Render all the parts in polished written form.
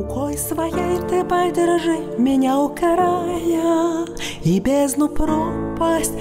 Рукой своей ты поддержи меня, укорая, и бездну пропасть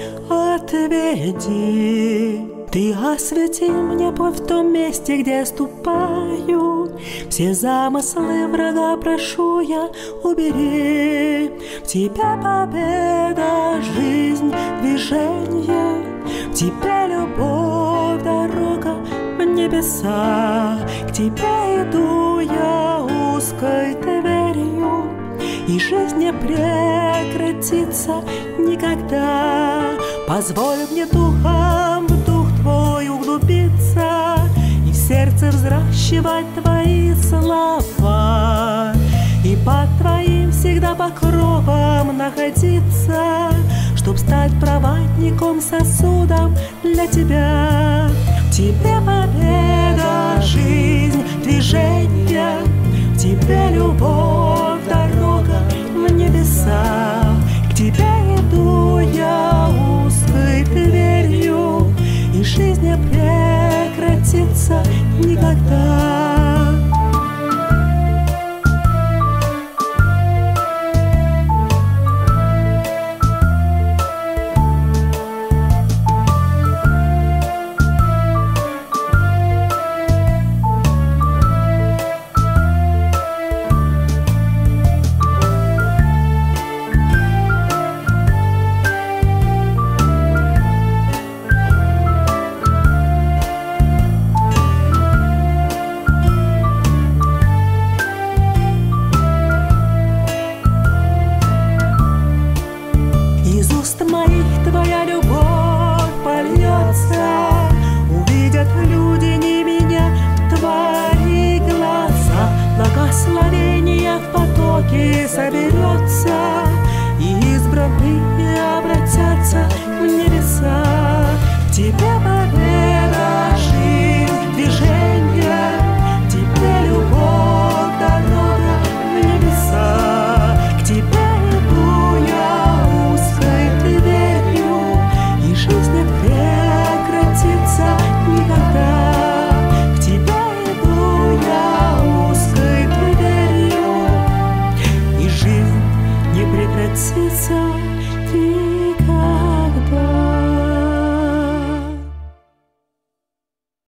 отведи. Ты освети мне путь в том месте, где ступаю. Все замыслы врага прошу я, убери. В тебе победа, жизнь, движение. В тебе любовь, дорога в небеса. К тебе иду я узкой дверью, и жизнь не прекратится никогда. Позволь мне духом в дух твой углубиться и в сердце взращивать твои слова, и под твоим всегда покровом находиться, чтоб стать проводником, сосудом для тебя. В тебе победа, жизнь, движение, в тебе любовь,